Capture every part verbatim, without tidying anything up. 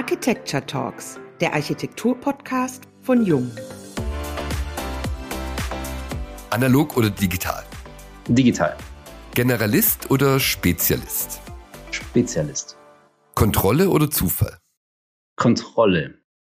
Architecture Talks, der Architektur-Podcast von Jung. Analog oder digital? Digital. Generalist oder Spezialist? Spezialist. Kontrolle oder Zufall? Kontrolle.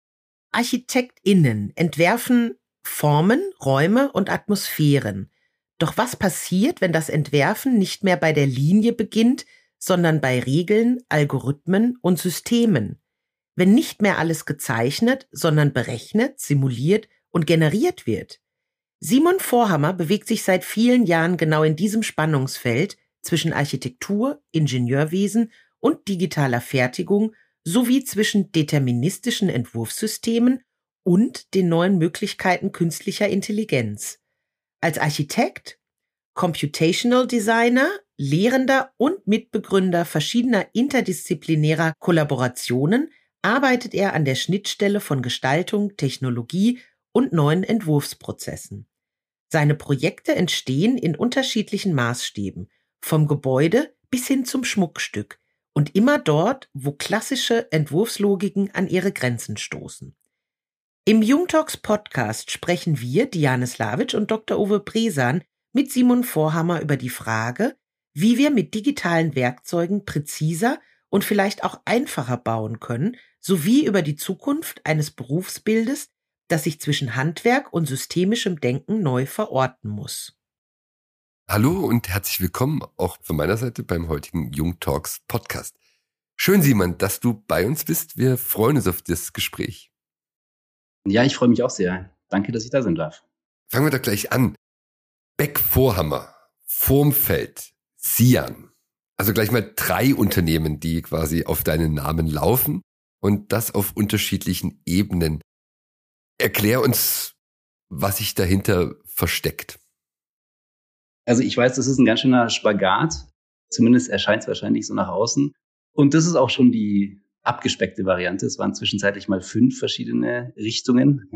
ArchitektInnen entwerfen Formen, Räume und Atmosphären. Doch was passiert, wenn das Entwerfen nicht mehr bei der Linie beginnt, sondern bei Regeln, Algorithmen und Systemen? Wenn nicht mehr alles gezeichnet, sondern berechnet, simuliert und generiert wird? Simon Vorhammer bewegt sich seit vielen Jahren genau in diesem Spannungsfeld zwischen Architektur, Ingenieurwesen und digitaler Fertigung sowie zwischen deterministischen Entwurfssystemen und den neuen Möglichkeiten künstlicher Intelligenz. Als Architekt, Computational Designer, Lehrender und Mitbegründer verschiedener interdisziplinärer Kollaborationen arbeitet er an der Schnittstelle von Gestaltung, Technologie und neuen Entwurfsprozessen. Seine Projekte entstehen in unterschiedlichen Maßstäben, vom Gebäude bis hin zum Schmuckstück und immer dort, wo klassische Entwurfslogiken an ihre Grenzen stoßen. Im Jung Talks Podcast sprechen wir, Diane Slavic und Doktor Uwe Bresan, mit Simon Vorhammer über die Frage, wie wir mit digitalen Werkzeugen präziser und vielleicht auch einfacher bauen können, sowie über die Zukunft eines Berufsbildes, das sich zwischen Handwerk und systemischem Denken neu verorten muss. Hallo und herzlich willkommen auch von meiner Seite beim heutigen Jung Talks Podcast. Schön, Simon, dass du bei uns bist. Wir freuen uns auf das Gespräch. Ja, ich freue mich auch sehr. Danke, dass ich da sein darf. Fangen wir doch gleich an. Beck Vorhammer, Formfeld, Sian. Also gleich mal drei Unternehmen, die quasi auf deinen Namen laufen und das auf unterschiedlichen Ebenen. Erklär uns, was sich dahinter versteckt. Also ich weiß, das ist ein ganz schöner Spagat. Zumindest erscheint es wahrscheinlich so nach außen. Und das ist auch schon die abgespeckte Variante. Es waren zwischenzeitlich mal fünf verschiedene Richtungen.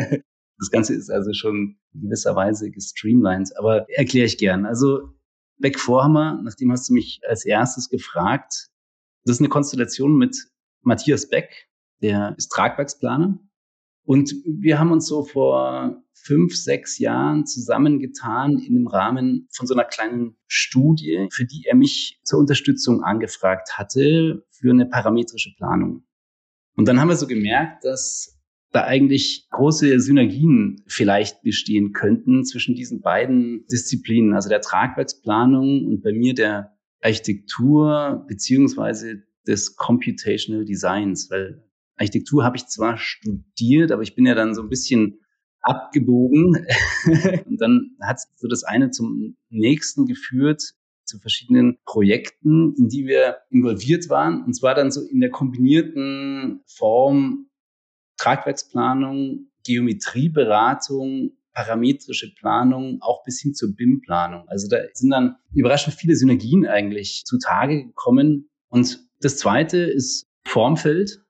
Das Ganze ist also schon in gewisser Weise gestreamlined. Aber erkläre ich gern. Also Beck Vorhammer, nachdem hast du mich als erstes gefragt. Das ist eine Konstellation mit Matthias Beck, der ist Tragwerksplaner. Und wir haben uns so vor fünf, sechs Jahren zusammengetan in dem Rahmen von so einer kleinen Studie, für die er mich zur Unterstützung angefragt hatte für eine parametrische Planung. Und dann haben wir so gemerkt, dass da eigentlich große Synergien vielleicht bestehen könnten zwischen diesen beiden Disziplinen, also der Tragwerksplanung und bei mir der Architektur beziehungsweise des Computational Designs, weil Architektur habe ich zwar studiert, aber ich bin ja dann so ein bisschen abgebogen und dann hat so das eine zum nächsten geführt, zu verschiedenen Projekten, in die wir involviert waren, und zwar dann so in der kombinierten Form Tragwerksplanung, Geometrieberatung, parametrische Planung, auch bis hin zur B I M-Planung. Also da sind dann überraschend viele Synergien eigentlich zutage gekommen. Und das zweite ist Formfeld.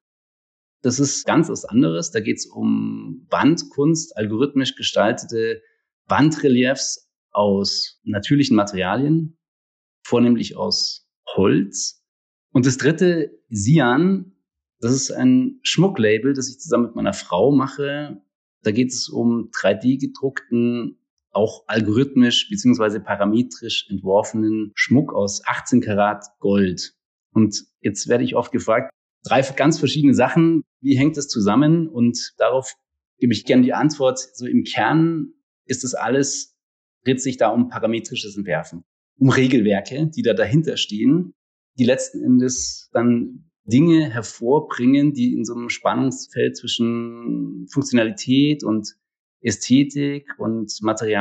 Das ist ganz was anderes. Da geht es um Wandkunst, algorithmisch gestaltete Wandreliefs aus natürlichen Materialien, vornehmlich aus Holz. Und das dritte, Sian, das ist ein Schmucklabel, das ich zusammen mit meiner Frau mache. Da geht es um drei D gedruckten, auch algorithmisch bzw. parametrisch entworfenen Schmuck aus achtzehn Karat Gold. Und jetzt werde ich oft gefragt, drei ganz verschiedene Sachen, wie hängt das zusammen? Und darauf gebe ich gerne die Antwort. So im Kern ist das alles, dreht sich da um parametrisches Entwerfen, um Regelwerke, die da dahinter stehen, die letzten Endes dann Dinge hervorbringen, die in so einem Spannungsfeld zwischen Funktionalität und Ästhetik und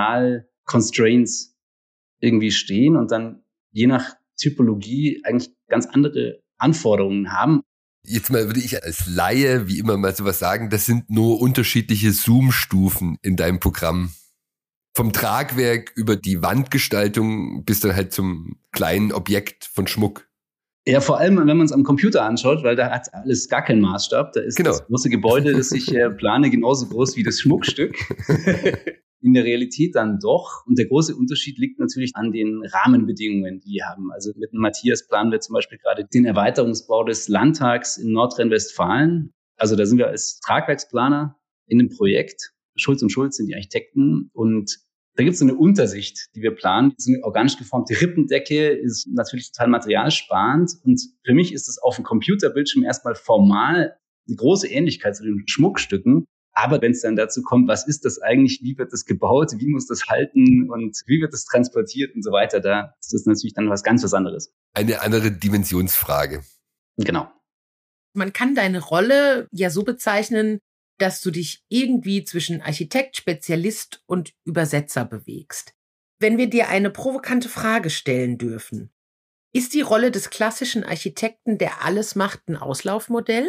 Material-Constraints irgendwie stehen und dann je nach Typologie eigentlich ganz andere Anforderungen haben. Jetzt mal würde ich als Laie wie immer mal sowas sagen, das sind nur unterschiedliche Zoom-Stufen in deinem Programm. Vom Tragwerk über die Wandgestaltung bis dann halt zum kleinen Objekt von Schmuck. Ja, vor allem, wenn man es am Computer anschaut, weil da hat alles gar keinen Maßstab. Da ist genau. Das große Gebäude, das ich äh, plane, genauso groß wie das Schmuckstück. in der Realität dann doch. Und der große Unterschied liegt natürlich an den Rahmenbedingungen, die wir haben. Also mit dem Matthias planen wir zum Beispiel gerade den Erweiterungsbau des Landtags in Nordrhein-Westfalen. Also da sind wir als Tragwerksplaner in dem Projekt. Schulz und Schulz sind die Architekten und da gibt es so eine Untersicht, die wir planen. So eine organisch geformte Rippendecke ist natürlich total materialsparend. Und für mich ist es auf dem Computerbildschirm erstmal formal eine große Ähnlichkeit zu den Schmuckstücken. Aber wenn es dann dazu kommt, was ist das eigentlich, wie wird das gebaut, wie muss das halten und wie wird das transportiert und so weiter, da ist das natürlich dann was ganz was anderes. Eine andere Dimensionsfrage. Genau. Man kann deine Rolle ja so bezeichnen, dass du dich irgendwie zwischen Architekt, Spezialist und Übersetzer bewegst. Wenn wir dir eine provokante Frage stellen dürfen, ist die Rolle des klassischen Architekten, der alles macht, ein Auslaufmodell?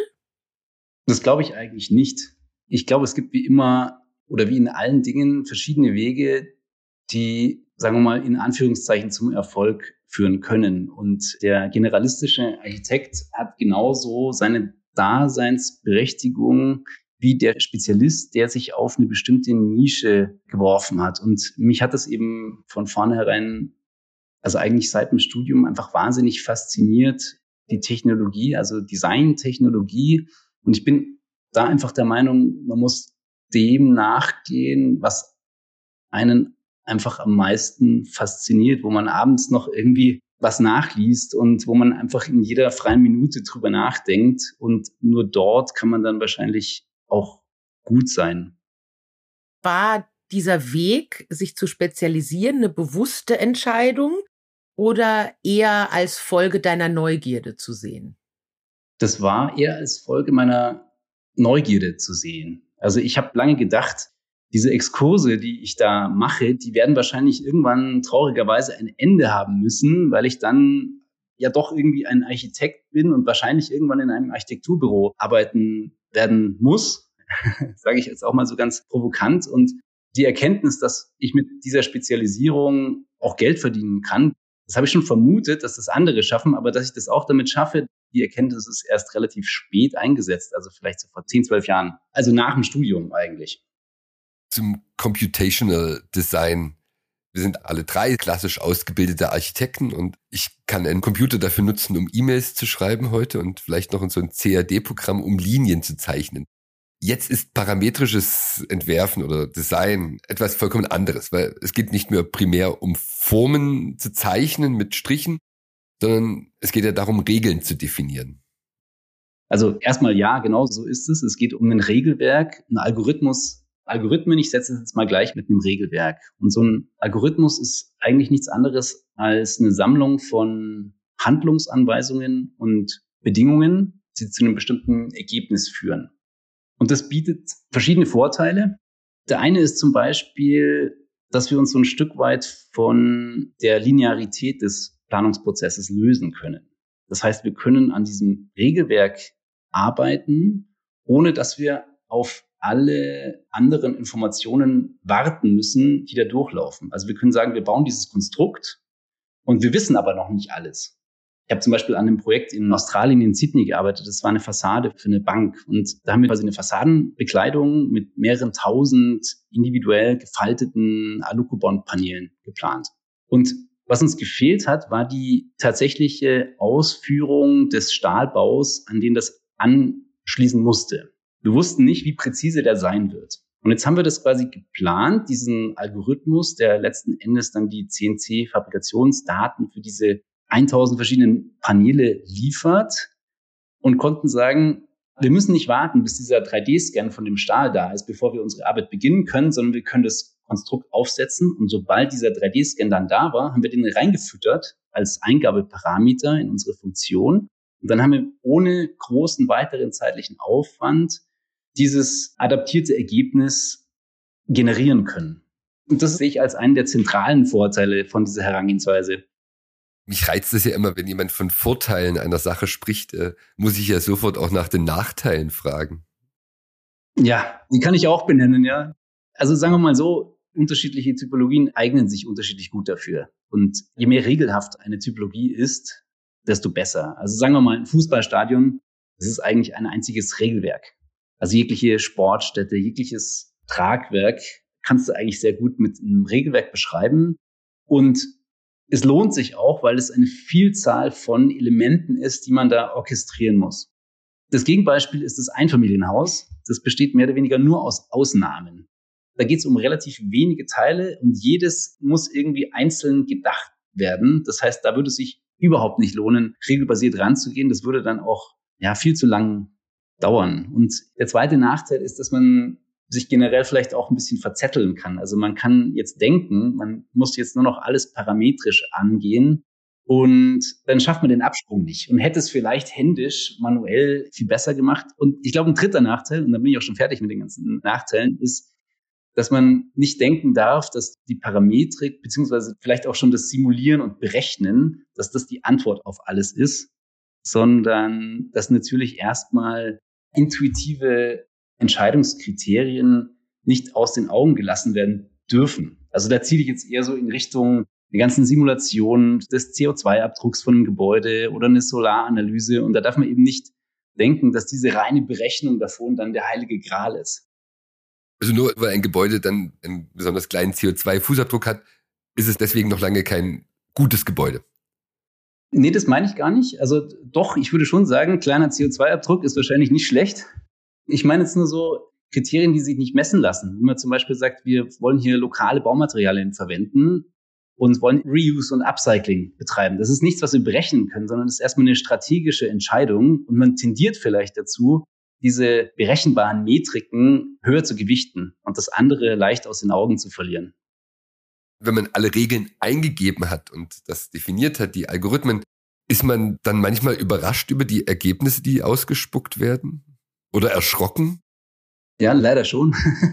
Das glaube ich eigentlich nicht. Ich glaube, es gibt wie immer oder wie in allen Dingen verschiedene Wege, die, sagen wir mal, in Anführungszeichen zum Erfolg führen können. Und der generalistische Architekt hat genauso seine Daseinsberechtigung wie der Spezialist, der sich auf eine bestimmte Nische geworfen hat. Und mich hat das eben von vornherein, also eigentlich seit dem Studium, einfach wahnsinnig fasziniert, die Technologie, also Design-Technologie. Und ich bin da einfach der Meinung, man muss dem nachgehen, was einen einfach am meisten fasziniert, wo man abends noch irgendwie was nachliest und wo man einfach in jeder freien Minute drüber nachdenkt. Und nur dort kann man dann wahrscheinlich auch gut sein. War dieser Weg, sich zu spezialisieren, eine bewusste Entscheidung oder eher als Folge deiner Neugierde zu sehen? Das war eher als Folge meiner Neugierde zu sehen. Also ich habe lange gedacht, diese Exkurse, die ich da mache, die werden wahrscheinlich irgendwann traurigerweise ein Ende haben müssen, weil ich dann ja doch irgendwie ein Architekt bin und wahrscheinlich irgendwann in einem Architekturbüro arbeiten werden muss, sage ich jetzt auch mal so ganz provokant. Und die Erkenntnis, dass ich mit dieser Spezialisierung auch Geld verdienen kann, das habe ich schon vermutet, dass das andere schaffen, aber dass ich das auch damit schaffe, die Erkenntnis ist erst relativ spät eingesetzt, also vielleicht so vor zehn, zwölf Jahren, also nach dem Studium eigentlich. Zum Computational Design. Wir sind alle drei klassisch ausgebildete Architekten und ich kann einen Computer dafür nutzen, um E-Mails zu schreiben heute und vielleicht noch in so ein C A D-Programm, um Linien zu zeichnen. Jetzt ist parametrisches Entwerfen oder Design etwas vollkommen anderes, weil es geht nicht mehr primär um Formen zu zeichnen mit Strichen, sondern es geht ja darum, Regeln zu definieren. Also erstmal ja, genau so ist es. Es geht um ein Regelwerk, ein Algorithmus, Algorithmen, ich setze es jetzt mal gleich mit einem Regelwerk. Und so ein Algorithmus ist eigentlich nichts anderes als eine Sammlung von Handlungsanweisungen und Bedingungen, die zu einem bestimmten Ergebnis führen. Und das bietet verschiedene Vorteile. Der eine ist zum Beispiel, dass wir uns so ein Stück weit von der Linearität des Planungsprozesses lösen können. Das heißt, wir können an diesem Regelwerk arbeiten, ohne dass wir auf alle anderen Informationen warten müssen, die da durchlaufen. Also wir können sagen, wir bauen dieses Konstrukt und wir wissen aber noch nicht alles. Ich habe zum Beispiel an einem Projekt in Australien, in Sydney gearbeitet. Das war eine Fassade für eine Bank. Und da haben wir quasi eine Fassadenbekleidung mit mehreren tausend individuell gefalteten Alucobond-Paneelen geplant. Und was uns gefehlt hat, war die tatsächliche Ausführung des Stahlbaus, an den das anschließen musste. Wir wussten nicht, wie präzise der sein wird. Und jetzt haben wir das quasi geplant, diesen Algorithmus, der letzten Endes dann die C N C-Fabrikationsdaten für diese tausend verschiedenen Paneele liefert und konnten sagen, wir müssen nicht warten, bis dieser drei D-Scan von dem Stahl da ist, bevor wir unsere Arbeit beginnen können, sondern wir können das Konstrukt aufsetzen. Und sobald dieser drei D-Scan dann da war, haben wir den reingefüttert als Eingabeparameter in unsere Funktion. Und dann haben wir ohne großen weiteren zeitlichen Aufwand dieses adaptierte Ergebnis generieren können. Und das sehe ich als einen der zentralen Vorteile von dieser Herangehensweise. Mich reizt es ja immer, wenn jemand von Vorteilen einer Sache spricht, äh, muss ich ja sofort auch nach den Nachteilen fragen. Ja, die kann ich auch benennen, ja. Also sagen wir mal so, unterschiedliche Typologien eignen sich unterschiedlich gut dafür. Und je mehr regelhaft eine Typologie ist, desto besser. Also sagen wir mal, ein Fußballstadion, das ist eigentlich ein einziges Regelwerk. Also jegliche Sportstätte, jegliches Tragwerk kannst du eigentlich sehr gut mit einem Regelwerk beschreiben. Und es lohnt sich auch, weil es eine Vielzahl von Elementen ist, die man da orchestrieren muss. Das Gegenbeispiel ist das Einfamilienhaus. Das besteht mehr oder weniger nur aus Ausnahmen. Da geht es um relativ wenige Teile und jedes muss irgendwie einzeln gedacht werden. Das heißt, da würde es sich überhaupt nicht lohnen, regelbasiert ranzugehen. Das würde dann auch ja viel zu lang dauern. Und der zweite Nachteil ist, dass man sich generell vielleicht auch ein bisschen verzetteln kann. Also man kann jetzt denken, man muss jetzt nur noch alles parametrisch angehen und dann schafft man den Absprung nicht und hätte es vielleicht händisch, manuell viel besser gemacht. Und ich glaube, ein dritter Nachteil, und dann bin ich auch schon fertig mit den ganzen Nachteilen, ist, dass man nicht denken darf, dass die Parametrik beziehungsweise vielleicht auch schon das Simulieren und Berechnen, dass das die Antwort auf alles ist, sondern dass natürlich erstmal intuitive Entscheidungskriterien nicht aus den Augen gelassen werden dürfen. Also da ziele ich jetzt eher so in Richtung der ganzen Simulation des C O zwei Abdrucks von einem Gebäude oder eine Solaranalyse. Und da darf man eben nicht denken, dass diese reine Berechnung davon dann der heilige Gral ist. Also nur weil ein Gebäude dann einen besonders kleinen C O zwei Fußabdruck hat, ist es deswegen noch lange kein gutes Gebäude. Nee, das meine ich gar nicht. Also doch, ich würde schon sagen, kleiner C O zwei Abdruck ist wahrscheinlich nicht schlecht. Ich meine jetzt nur so Kriterien, die sich nicht messen lassen. Wenn man zum Beispiel sagt, wir wollen hier lokale Baumaterialien verwenden und wollen Reuse und Upcycling betreiben. Das ist nichts, was wir berechnen können, sondern das ist erstmal eine strategische Entscheidung und man tendiert vielleicht dazu, diese berechenbaren Metriken höher zu gewichten und das andere leicht aus den Augen zu verlieren. Wenn man alle Regeln eingegeben hat und das definiert hat, die Algorithmen, ist man dann manchmal überrascht über die Ergebnisse, die ausgespuckt werden? Oder erschrocken? Ja, leider schon.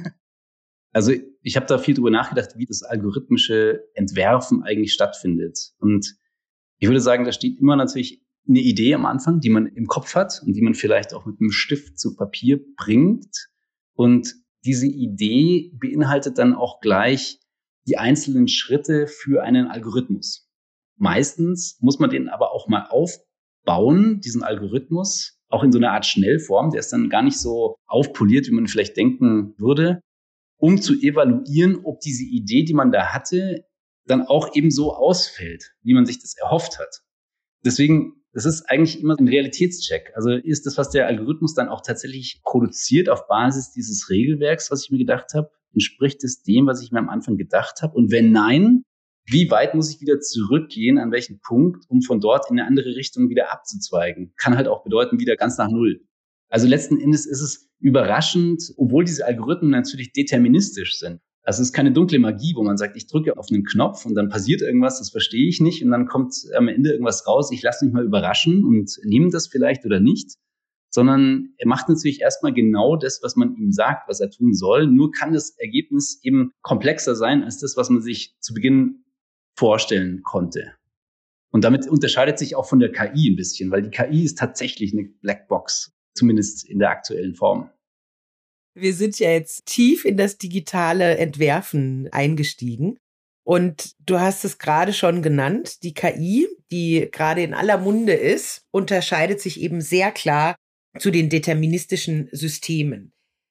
Also ich habe da viel drüber nachgedacht, wie das algorithmische Entwerfen eigentlich stattfindet. Und ich würde sagen, da steht immer natürlich eine Idee am Anfang, die man im Kopf hat und die man vielleicht auch mit einem Stift zu Papier bringt. Und diese Idee beinhaltet dann auch gleich die einzelnen Schritte für einen Algorithmus. Meistens muss man den aber auch mal aufbauen, diesen Algorithmus, auch in so einer Art Schnellform, der ist dann gar nicht so aufpoliert, wie man vielleicht denken würde, um zu evaluieren, ob diese Idee, die man da hatte, dann auch eben so ausfällt, wie man sich das erhofft hat. Deswegen, das ist eigentlich immer ein Realitätscheck. Also ist das, was der Algorithmus dann auch tatsächlich produziert auf Basis dieses Regelwerks, was ich mir gedacht habe, entspricht es dem, was ich mir am Anfang gedacht habe? Und wenn nein, wie weit muss ich wieder zurückgehen, an welchen Punkt, um von dort in eine andere Richtung wieder abzuzweigen? Kann halt auch bedeuten, wieder ganz nach Null. Also letzten Endes ist es überraschend, obwohl diese Algorithmen natürlich deterministisch sind. Also es ist keine dunkle Magie, wo man sagt, ich drücke auf einen Knopf und dann passiert irgendwas, das verstehe ich nicht und dann kommt am Ende irgendwas raus, ich lasse mich mal überraschen und nehme das vielleicht oder nicht, sondern er macht natürlich erstmal genau das, was man ihm sagt, was er tun soll. Nur kann das Ergebnis eben komplexer sein als das, was man sich zu Beginn vorstellen konnte. Und damit unterscheidet sich auch von der K I ein bisschen, weil die K I ist tatsächlich eine Blackbox, zumindest in der aktuellen Form. Wir sind ja jetzt tief in das digitale Entwerfen eingestiegen. Und du hast es gerade schon genannt, die K I, die gerade in aller Munde ist, unterscheidet sich eben sehr klar zu den deterministischen Systemen.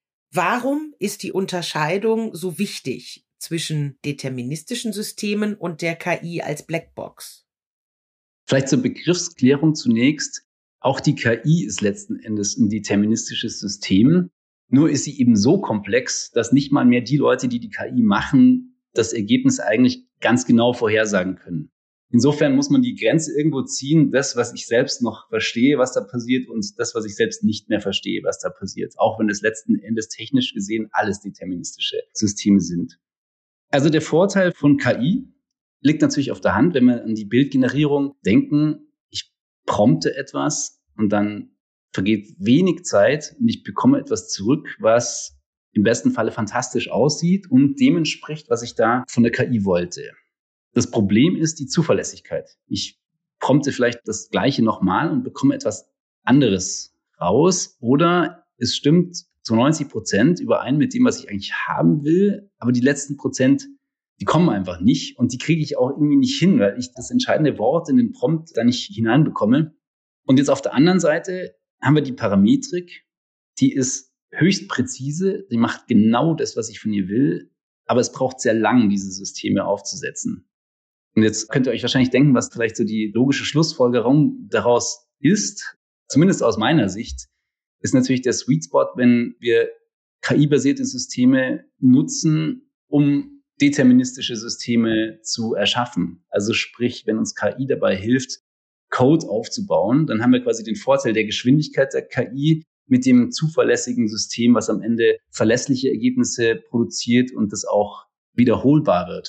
Warum ist die Unterscheidung so wichtig zwischen deterministischen Systemen und der K I als Blackbox? Vielleicht zur Begriffsklärung zunächst. Auch die K I ist letzten Endes ein deterministisches System. Nur ist sie eben so komplex, dass nicht mal mehr die Leute, die die K I machen, das Ergebnis eigentlich ganz genau vorhersagen können. Insofern muss man die Grenze irgendwo ziehen, das, was ich selbst noch verstehe, was da passiert, und das, was ich selbst nicht mehr verstehe, was da passiert. Auch wenn es letzten Endes technisch gesehen alles deterministische Systeme sind. Also der Vorteil von K I liegt natürlich auf der Hand, wenn wir an die Bildgenerierung denken. Ich prompte etwas und dann vergeht wenig Zeit und ich bekomme etwas zurück, was im besten Falle fantastisch aussieht und dem entspricht, was ich da von der K I wollte. Das Problem ist die Zuverlässigkeit. Ich prompte vielleicht das Gleiche nochmal und bekomme etwas anderes raus, oder es stimmt zu neunzig Prozent überein mit dem, was ich eigentlich haben will, aber die letzten Prozent, die kommen einfach nicht und die kriege ich auch irgendwie nicht hin, weil ich das entscheidende Wort in den Prompt da nicht hineinbekomme. Und jetzt auf der anderen Seite haben wir die Parametrik, die ist höchst präzise, die macht genau das, was ich von ihr will, aber es braucht sehr lang, diese Systeme aufzusetzen. Und jetzt könnt ihr euch wahrscheinlich denken, was vielleicht so die logische Schlussfolgerung daraus ist, zumindest aus meiner Sicht, ist natürlich der Sweet Spot, wenn wir K I-basierte Systeme nutzen, um deterministische Systeme zu erschaffen. Also sprich, wenn uns K I dabei hilft, Code aufzubauen, dann haben wir quasi den Vorteil der Geschwindigkeit der K I mit dem zuverlässigen System, was am Ende verlässliche Ergebnisse produziert und das auch wiederholbar wird.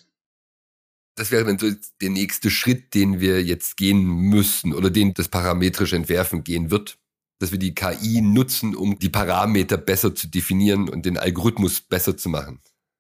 Das wäre dann so der nächste Schritt, den wir jetzt gehen müssen oder den das parametrische Entwerfen gehen wird, dass wir die K I nutzen, um die Parameter besser zu definieren und den Algorithmus besser zu machen.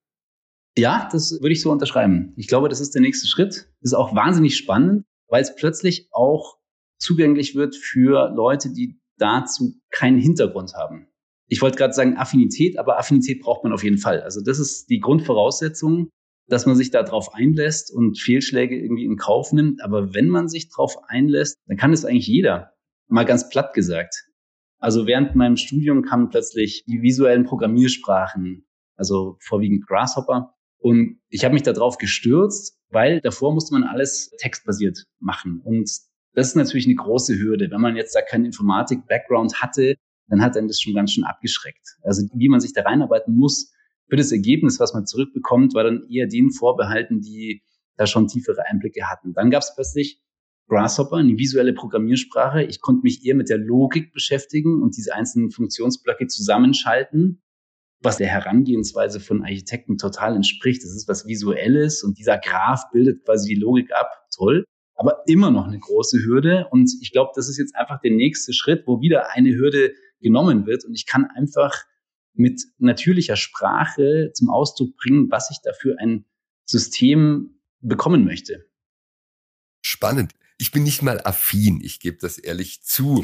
Ja, das würde ich so unterschreiben. Ich glaube, das ist der nächste Schritt. Das ist auch wahnsinnig spannend, weil es plötzlich auch zugänglich wird für Leute, die dazu keinen Hintergrund haben. Ich wollte gerade sagen Affinität, aber Affinität braucht man auf jeden Fall. Also das ist die Grundvoraussetzung, dass man sich da drauf einlässt und Fehlschläge irgendwie in Kauf nimmt. Aber wenn man sich drauf einlässt, dann kann es eigentlich jeder. Mal ganz platt gesagt. Also während meinem Studium kamen plötzlich die visuellen Programmiersprachen, also vorwiegend Grasshopper. Und ich habe mich da drauf gestürzt, weil davor musste man alles textbasiert machen. Und das ist natürlich eine große Hürde. Wenn man jetzt da keinen Informatik-Background hatte, dann hat einen das schon ganz schön abgeschreckt. Also wie man sich da reinarbeiten muss, für das Ergebnis, was man zurückbekommt, war dann eher denen vorbehalten, die da schon tiefere Einblicke hatten. Dann gab es plötzlich Grasshopper, eine visuelle Programmiersprache. Ich konnte mich eher mit der Logik beschäftigen und diese einzelnen Funktionsblöcke zusammenschalten, was der Herangehensweise von Architekten total entspricht. Das ist was Visuelles und dieser Graph bildet quasi die Logik ab. Toll. Aber immer noch eine große Hürde. Und ich glaube, das ist jetzt einfach der nächste Schritt, wo wieder eine Hürde genommen wird. Und ich kann einfach mit natürlicher Sprache zum Ausdruck bringen, was ich dafür ein System bekommen möchte. Spannend. Ich bin nicht mal affin, ich gebe das ehrlich zu.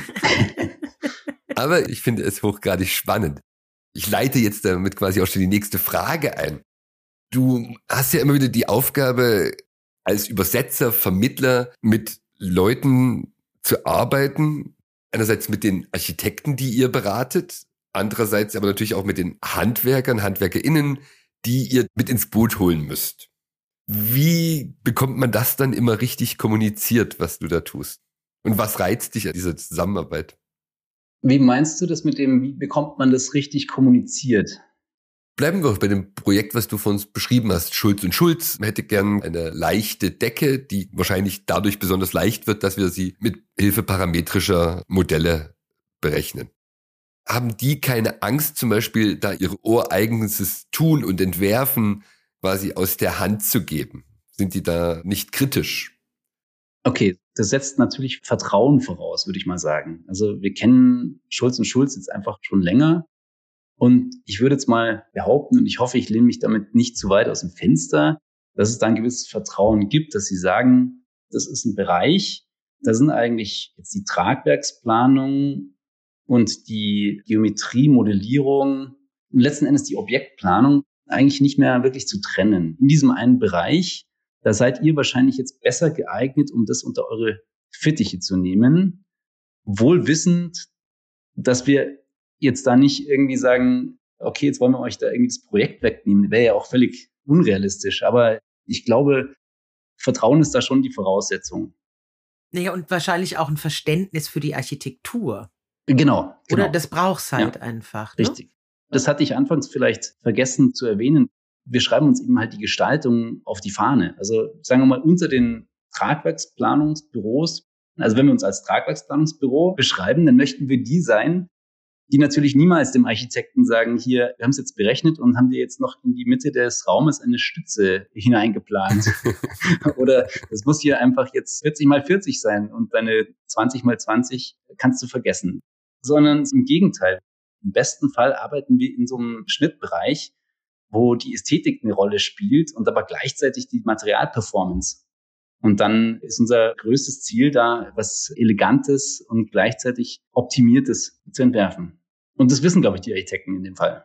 Aber ich finde es hochgradig spannend. Ich leite jetzt damit quasi auch schon die nächste Frage ein. Du hast ja immer wieder die Aufgabe, als Übersetzer, Vermittler mit Leuten zu arbeiten. Einerseits mit den Architekten, die ihr beratet, andererseits aber natürlich auch mit den Handwerkern, HandwerkerInnen, die ihr mit ins Boot holen müsst. Wie bekommt man das dann immer richtig kommuniziert, was du da tust? Und was reizt dich an dieser Zusammenarbeit? Wie meinst du das mit dem, wie bekommt man das richtig kommuniziert? Bleiben wir auch bei dem Projekt, was du von uns beschrieben hast, Schulz und Schulz. Man hätte gern eine leichte Decke, die wahrscheinlich dadurch besonders leicht wird, dass wir sie mit Hilfe parametrischer Modelle berechnen. Haben die keine Angst, zum Beispiel da ihr ureigenes Tun und Entwerfen quasi aus der Hand zu geben? Sind die da nicht kritisch? Okay, das setzt natürlich Vertrauen voraus, würde ich mal sagen. Also wir kennen Schulz und Schulz jetzt einfach schon länger. Und ich würde jetzt mal behaupten, und ich hoffe, ich lehne mich damit nicht zu weit aus dem Fenster, dass es da ein gewisses Vertrauen gibt, dass sie sagen, das ist ein Bereich, da sind eigentlich jetzt die Tragwerksplanung und die Geometrie, Modellierung und letzten Endes die Objektplanung eigentlich nicht mehr wirklich zu trennen. In diesem einen Bereich, da seid ihr wahrscheinlich jetzt besser geeignet, um das unter eure Fittiche zu nehmen, wohl wissend, dass wir jetzt da nicht irgendwie sagen, okay, jetzt wollen wir euch da irgendwie das Projekt wegnehmen. Wäre ja auch völlig unrealistisch. Aber ich glaube, Vertrauen ist da schon die Voraussetzung. Naja, und wahrscheinlich auch ein Verständnis für die Architektur. Genau. genau. Oder das braucht's halt ja, einfach. Ne? Richtig. Das hatte ich anfangs vielleicht vergessen zu erwähnen. Wir schreiben uns eben halt die Gestaltung auf die Fahne. Also sagen wir mal, unter den Tragwerksplanungsbüros, also wenn wir uns als Tragwerksplanungsbüro beschreiben, dann möchten wir die sein, die natürlich niemals dem Architekten sagen, hier, wir haben es jetzt berechnet und haben dir jetzt noch in die Mitte des Raumes eine Stütze hineingeplant. Oder es muss hier einfach jetzt vierzig mal vierzig sein und deine zwanzig mal zwanzig kannst du vergessen. Sondern im Gegenteil. Im besten Fall arbeiten wir in so einem Schnittbereich, wo die Ästhetik eine Rolle spielt und aber gleichzeitig die Materialperformance. Und dann ist unser größtes Ziel da, was Elegantes und gleichzeitig Optimiertes zu entwerfen. Und das wissen, glaube ich, die Architekten in dem Fall.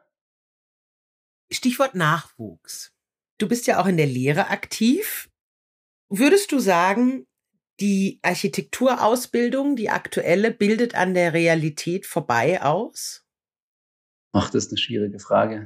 Stichwort Nachwuchs. Du bist ja auch in der Lehre aktiv. Würdest du sagen, die Architekturausbildung, die aktuelle, bildet an der Realität vorbei aus? Ach, das ist eine schwierige Frage.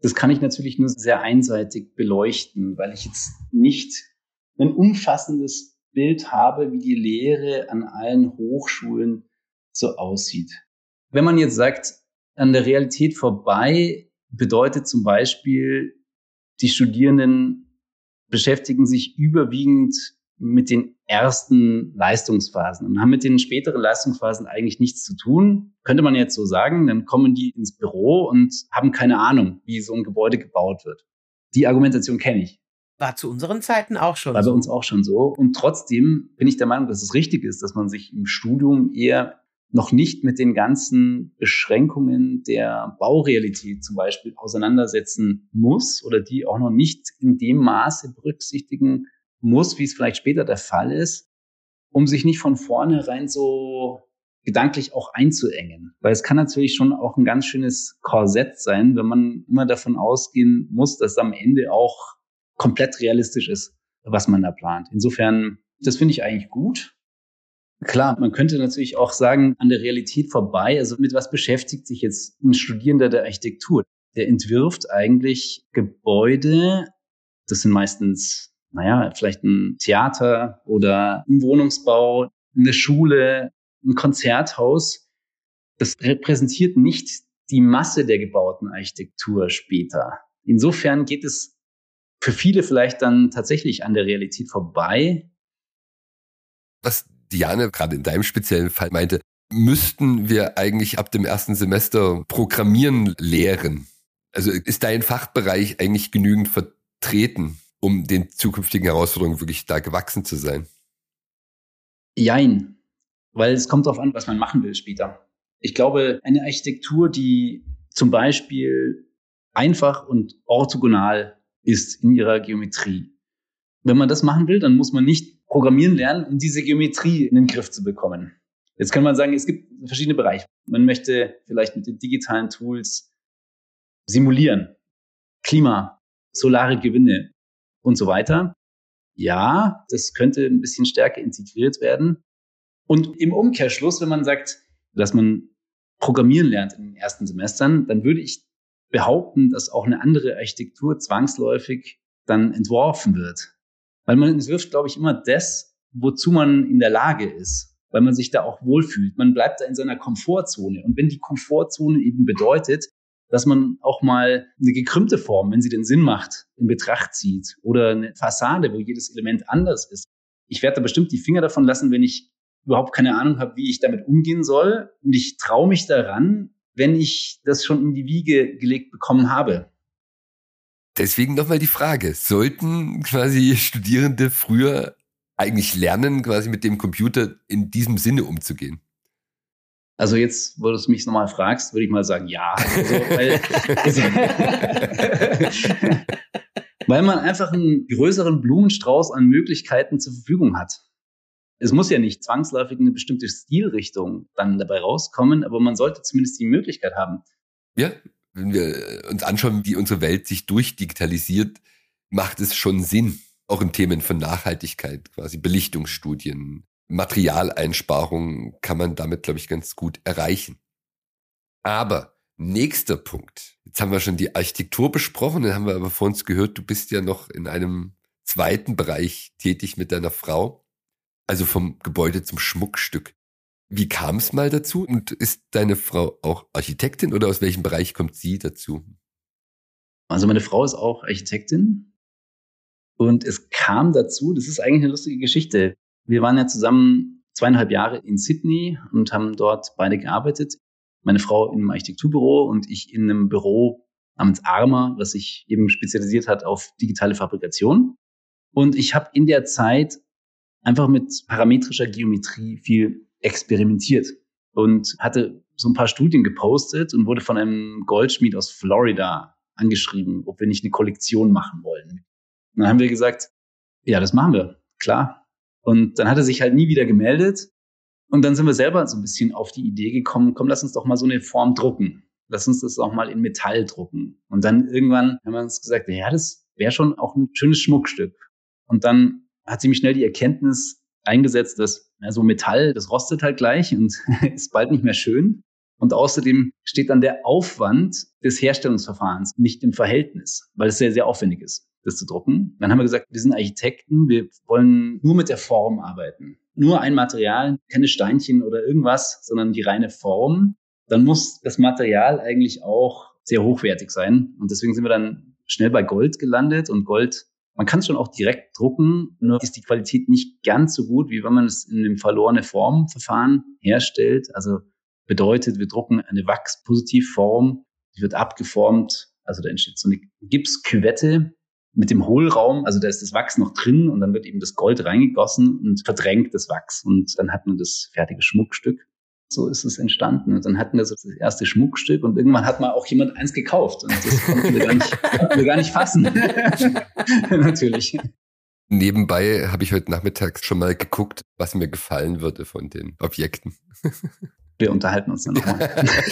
Das kann ich natürlich nur sehr einseitig beleuchten, weil ich jetzt nicht ein umfassendes Bild habe, wie die Lehre an allen Hochschulen so aussieht. Wenn man jetzt sagt, an der Realität vorbei, bedeutet zum Beispiel, die Studierenden beschäftigen sich überwiegend mit den ersten Leistungsphasen und haben mit den späteren Leistungsphasen eigentlich nichts zu tun. Könnte man jetzt so sagen, dann kommen die ins Büro und haben keine Ahnung, wie so ein Gebäude gebaut wird. Die Argumentation kenne ich. War zu unseren Zeiten auch schon War so. bei uns auch schon so. Und trotzdem bin ich der Meinung, dass es richtig ist, dass man sich im Studium eher noch nicht mit den ganzen Beschränkungen der Baurealität zum Beispiel auseinandersetzen muss oder die auch noch nicht in dem Maße berücksichtigen muss, wie es vielleicht später der Fall ist, um sich nicht von vornherein so gedanklich auch einzuengen. Weil es kann natürlich schon auch ein ganz schönes Korsett sein, wenn man immer davon ausgehen muss, dass es am Ende auch komplett realistisch ist, was man da plant. Insofern, das finde ich eigentlich gut. Klar, man könnte natürlich auch sagen, an der Realität vorbei, also mit was beschäftigt sich jetzt ein Studierender der Architektur? Der entwirft eigentlich Gebäude, das sind meistens, naja, vielleicht ein Theater oder ein Wohnungsbau, eine Schule, ein Konzerthaus. Das repräsentiert nicht die Masse der gebauten Architektur später. Insofern geht es für viele vielleicht dann tatsächlich an der Realität vorbei. Was Diane gerade in deinem speziellen Fall meinte, müssten wir eigentlich ab dem ersten Semester Programmieren lehren? Also ist dein Fachbereich eigentlich genügend vertreten, um den zukünftigen Herausforderungen wirklich da gewachsen zu sein? Jein, weil es kommt darauf an, was man machen will später. Ich glaube, eine Architektur, die zum Beispiel einfach und orthogonal ist in ihrer Geometrie. Wenn man das machen will, dann muss man nicht programmieren lernen, um diese Geometrie in den Griff zu bekommen. Jetzt kann man sagen, es gibt verschiedene Bereiche. Man möchte vielleicht mit den digitalen Tools simulieren, Klima, solare Gewinne und so weiter. Ja, das könnte ein bisschen stärker integriert werden. Und im Umkehrschluss, wenn man sagt, dass man programmieren lernt in den ersten Semestern, dann würde ich behaupten, dass auch eine andere Architektur zwangsläufig dann entworfen wird. Weil man entwirft, glaube ich, immer das, wozu man in der Lage ist, weil man sich da auch wohlfühlt. Man bleibt da in seiner Komfortzone. Und wenn die Komfortzone eben bedeutet, dass man auch mal eine gekrümmte Form, wenn sie den Sinn macht, in Betracht zieht oder eine Fassade, wo jedes Element anders ist. Ich werde da bestimmt die Finger davon lassen, wenn ich überhaupt keine Ahnung habe, wie ich damit umgehen soll. Und ich traue mich daran, wenn ich das schon in die Wiege gelegt bekommen habe. Deswegen nochmal die Frage, sollten quasi Studierende früher eigentlich lernen, quasi mit dem Computer in diesem Sinne umzugehen? Also jetzt, wo du es mich nochmal fragst, würde ich mal sagen, ja. Also, weil, weil man einfach einen größeren Blumenstrauß an Möglichkeiten zur Verfügung hat. Es muss ja nicht zwangsläufig eine bestimmte Stilrichtung dann dabei rauskommen, aber man sollte zumindest die Möglichkeit haben. Ja, wenn wir uns anschauen, wie unsere Welt sich durchdigitalisiert, macht es schon Sinn, auch in Themen von Nachhaltigkeit, quasi Belichtungsstudien, Materialeinsparungen kann man damit, glaube ich, ganz gut erreichen. Aber nächster Punkt. Jetzt haben wir schon die Architektur besprochen, dann haben wir aber vor uns gehört, du bist ja noch in einem zweiten Bereich tätig mit deiner Frau, also vom Gebäude zum Schmuckstück. Wie kam es mal dazu? Und ist deine Frau auch Architektin oder aus welchem Bereich kommt sie dazu? Also meine Frau ist auch Architektin und es kam dazu, das ist eigentlich eine lustige Geschichte. Wir waren ja zusammen zweieinhalb Jahre in Sydney und haben dort beide gearbeitet. Meine Frau in einem Architekturbüro und ich in einem Büro namens Arma, was sich eben spezialisiert hat auf digitale Fabrikation. Und ich habe in der Zeit einfach mit parametrischer Geometrie viel experimentiert und hatte so ein paar Studien gepostet und wurde von einem Goldschmied aus Florida angeschrieben, ob wir nicht eine Kollektion machen wollen. Und dann haben wir gesagt, ja, das machen wir, klar. Und dann hat er sich halt nie wieder gemeldet. Und dann sind wir selber so ein bisschen auf die Idee gekommen, komm, lass uns doch mal so eine Form drucken. Lass uns das auch mal in Metall drucken. Und dann irgendwann haben wir uns gesagt, ja, das wäre schon auch ein schönes Schmuckstück. Und dann hat ziemlich schnell die Erkenntnis eingesetzt, dass ja, so Metall, das rostet halt gleich und ist bald nicht mehr schön. Und außerdem steht dann der Aufwand des Herstellungsverfahrens nicht im Verhältnis, weil es sehr, sehr aufwendig ist, das zu drucken. Dann haben wir gesagt, wir sind Architekten, wir wollen nur mit der Form arbeiten. Nur ein Material, keine Steinchen oder irgendwas, sondern die reine Form. Dann muss das Material eigentlich auch sehr hochwertig sein. Und deswegen sind wir dann schnell bei Gold gelandet. Und Gold, man kann es schon auch direkt drucken, nur ist die Qualität nicht ganz so gut, wie wenn man es in einem verlorene Formverfahren herstellt. Also bedeutet, wir drucken eine Wachs-Positivform, die wird abgeformt, also da entsteht so eine Gipsküvette mit dem Hohlraum, also da ist das Wachs noch drin und dann wird eben das Gold reingegossen und verdrängt das Wachs und dann hat man das fertige Schmuckstück. So ist es entstanden und dann hatten wir so das erste Schmuckstück und irgendwann hat mal auch jemand eins gekauft und das konnten wir gar nicht, konnten wir gar nicht fassen. Natürlich. Nebenbei habe ich heute Nachmittag schon mal geguckt, was mir gefallen würde von den Objekten. Wir unterhalten uns dann nochmal.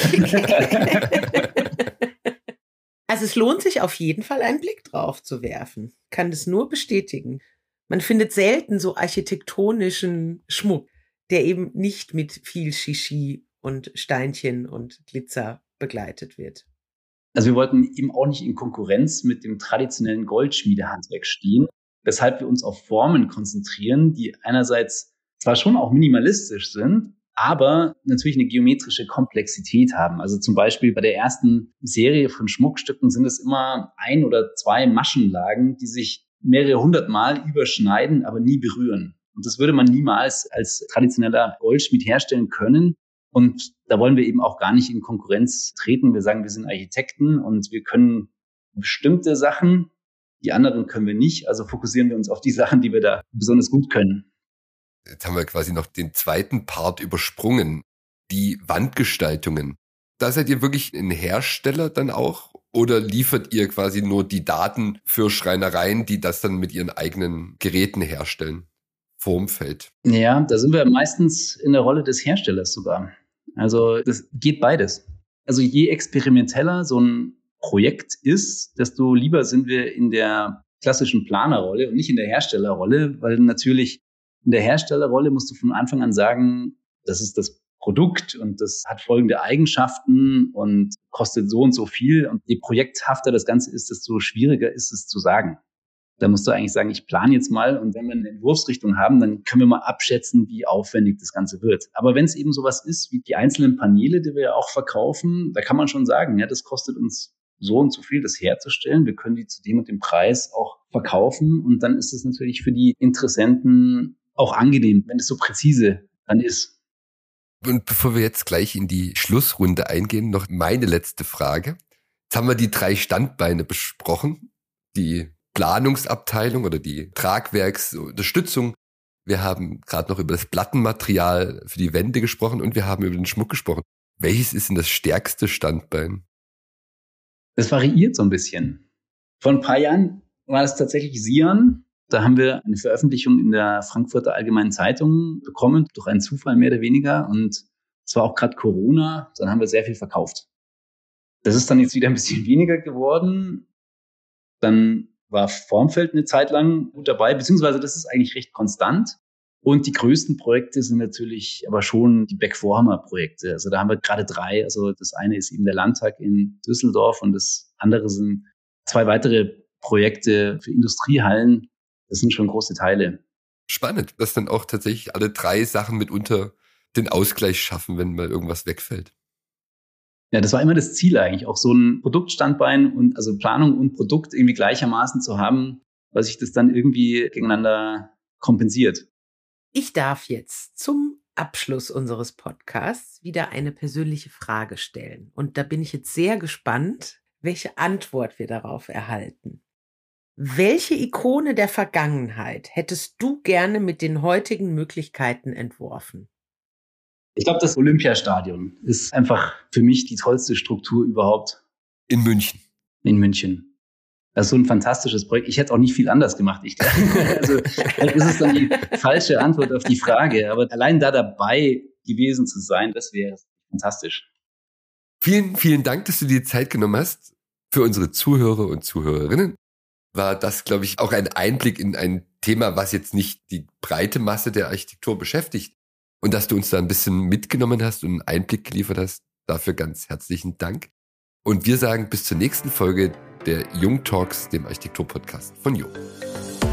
Also es lohnt sich auf jeden Fall, einen Blick drauf zu werfen. Kann das nur bestätigen. Man findet selten so architektonischen Schmuck, der eben nicht mit viel Shishi und Steinchen und Glitzer begleitet wird. Also wir wollten eben auch nicht in Konkurrenz mit dem traditionellen Goldschmiedehandwerk stehen, weshalb wir uns auf Formen konzentrieren, die einerseits zwar schon auch minimalistisch sind, aber natürlich eine geometrische Komplexität haben. Also zum Beispiel bei der ersten Serie von Schmuckstücken sind es immer ein oder zwei Maschenlagen, die sich mehrere hundert Mal überschneiden, aber nie berühren. Und das würde man niemals als traditioneller Goldschmied herstellen können. Und da wollen wir eben auch gar nicht in Konkurrenz treten. Wir sagen, wir sind Architekten und wir können bestimmte Sachen, die anderen können wir nicht. Also fokussieren wir uns auf die Sachen, die wir da besonders gut können. Jetzt haben wir quasi noch den zweiten Part übersprungen, die Wandgestaltungen. Da seid ihr wirklich ein Hersteller dann auch? Oder liefert ihr quasi nur die Daten für Schreinereien, die das dann mit ihren eigenen Geräten herstellen? Formfeld. Ja, da sind wir meistens in der Rolle des Herstellers sogar. Also das geht beides. Also je experimenteller so ein Projekt ist, desto lieber sind wir in der klassischen Planerrolle und nicht in der Herstellerrolle, weil natürlich in der Herstellerrolle musst du von Anfang an sagen, das ist das Produkt und das hat folgende Eigenschaften und kostet so und so viel. Und je projekthafter das Ganze ist, desto schwieriger ist es zu sagen. Da musst du eigentlich sagen, ich plane jetzt mal und wenn wir eine Entwurfsrichtung haben, dann können wir mal abschätzen, wie aufwendig das Ganze wird. Aber wenn es eben sowas ist wie die einzelnen Paneele, die wir ja auch verkaufen, da kann man schon sagen, ja, das kostet uns so und so viel, das herzustellen. Wir können die zu dem und dem Preis auch verkaufen und dann ist es natürlich für die Interessenten auch angenehm, wenn es so präzise dann ist. Und bevor wir jetzt gleich in die Schlussrunde eingehen, noch meine letzte Frage. Jetzt haben wir die drei Standbeine besprochen, die Planungsabteilung oder die Tragwerksunterstützung. Wir haben gerade noch über das Plattenmaterial für die Wände gesprochen und wir haben über den Schmuck gesprochen. Welches ist denn das stärkste Standbein? Das variiert so ein bisschen. Vor ein paar Jahren war es tatsächlich Sian. Da haben wir eine Veröffentlichung in der Frankfurter Allgemeinen Zeitung bekommen, durch einen Zufall mehr oder weniger. Und es war auch gerade Corona, dann haben wir sehr viel verkauft. Das ist dann jetzt wieder ein bisschen weniger geworden. Dann war Formfeld eine Zeit lang gut dabei, beziehungsweise das ist eigentlich recht konstant. Und die größten Projekte sind natürlich aber schon die Beck-Vorhammer-Projekte. Also da haben wir gerade drei. Also das eine ist eben der Landtag in Düsseldorf und das andere sind zwei weitere Projekte für Industriehallen. Das sind schon große Teile. Spannend, dass dann auch tatsächlich alle drei Sachen mitunter den Ausgleich schaffen, wenn mal irgendwas wegfällt. Ja, das war immer das Ziel eigentlich, auch so ein Produktstandbein und also Planung und Produkt irgendwie gleichermaßen zu haben, weil sich das dann irgendwie gegeneinander kompensiert. Ich darf jetzt zum Abschluss unseres Podcasts wieder eine persönliche Frage stellen. Und da bin ich jetzt sehr gespannt, welche Antwort wir darauf erhalten. Welche Ikone der Vergangenheit hättest du gerne mit den heutigen Möglichkeiten entworfen? Ich glaube, das Olympiastadion ist einfach für mich die tollste Struktur überhaupt. In München. In München. Das ist so ein fantastisches Projekt. Ich hätte auch nicht viel anders gemacht. Ich, also, das ist dann die falsche Antwort auf die Frage. Aber allein da dabei gewesen zu sein, das wäre fantastisch. Vielen, vielen Dank, dass du dir Zeit genommen hast. Für unsere Zuhörer und Zuhörerinnen war das, glaube ich, auch ein Einblick in ein Thema, was jetzt nicht die breite Masse der Architektur beschäftigt. Und dass du uns da ein bisschen mitgenommen hast und einen Einblick geliefert hast, Dafür ganz herzlichen Dank. Und wir sagen bis zur nächsten Folge der Jung Talks, dem Architektur-Podcast von Jung.